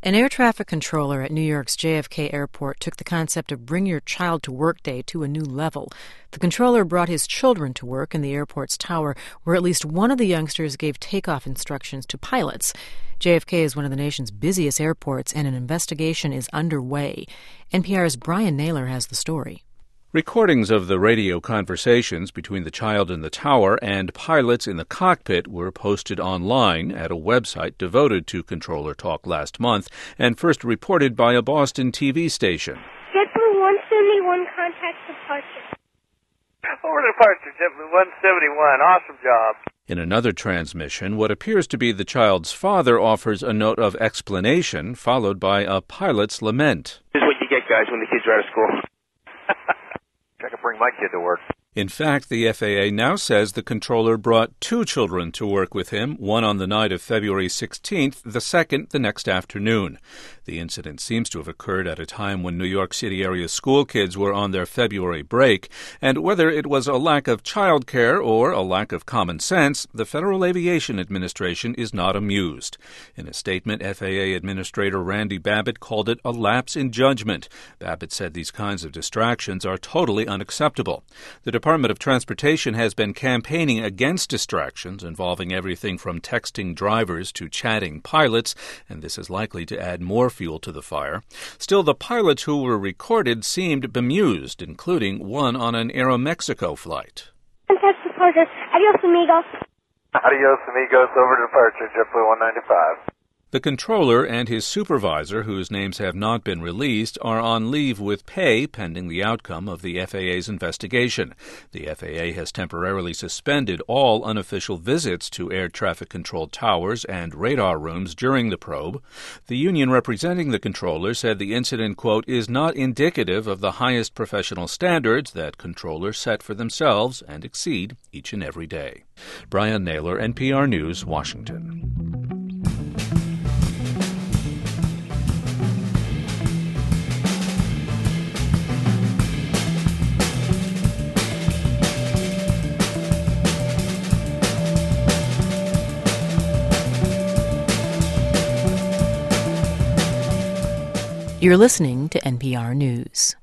An air traffic controller at New York's JFK Airport took the concept of Bring Your Child to Work Day to a new level. The controller brought his children to work in the airport's tower, where at least one of the youngsters gave takeoff instructions to pilots. JFK is one of the nation's busiest airports, and an investigation is underway. NPR's Brian Naylor has the story. Recordings of the radio conversations between the child in the tower and pilots in the cockpit were posted online at a website devoted to controller talk last month and first reported by a Boston TV station. JetBlue 171, contact departure. Over departure, JetBlue 171. Awesome job. In another transmission, what appears to be the child's father offers a note of explanation, followed by a pilot's lament. This is what you get, guys, when the kids are out of school. I could bring my kid to work. In fact, the FAA now says the controller brought two children to work with him, one on the night of February 16th, the second the next afternoon. The incident seems to have occurred at a time when New York City area school kids were on their February break, and whether it was a lack of childcare or a lack of common sense, the Federal Aviation Administration is not amused. In a statement, FAA Administrator Randy Babbitt called it a lapse in judgment. Babbitt said these kinds of distractions are totally unacceptable. The Department of Transportation has been campaigning against distractions involving everything from texting drivers to chatting pilots, and this is likely to add more fuel to the fire. Still, the pilots who were recorded seemed bemused, including one on an Aeromexico flight. Contact departure. Adios, amigos. Adios, amigos. Over to departure, JetBlue 195. The controller and his supervisor, whose names have not been released, are on leave with pay pending the outcome of the FAA's investigation. The FAA has temporarily suspended all unofficial visits to air traffic control towers and radar rooms during the probe. The union representing the controller said the incident, quote, is not indicative of the highest professional standards that controllers set for themselves and exceed each and every day. Brian Naylor, NPR News, Washington. You're listening to NPR News.